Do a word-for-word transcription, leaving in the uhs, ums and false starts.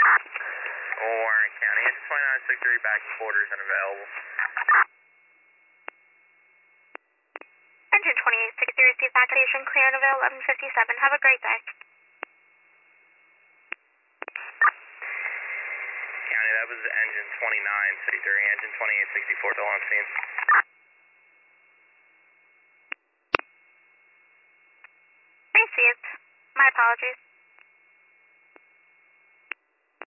Warren County, engine twenty-nine sixty-three back to quarters and available. Engine twenty-eight sixty-three, receive back station, clear and avail, eleven fifty-seven. Have a great day. County, that was engine twenty-nine sixty-three, engine twenty-eight sixty-four, still on scene. Received. My apologies.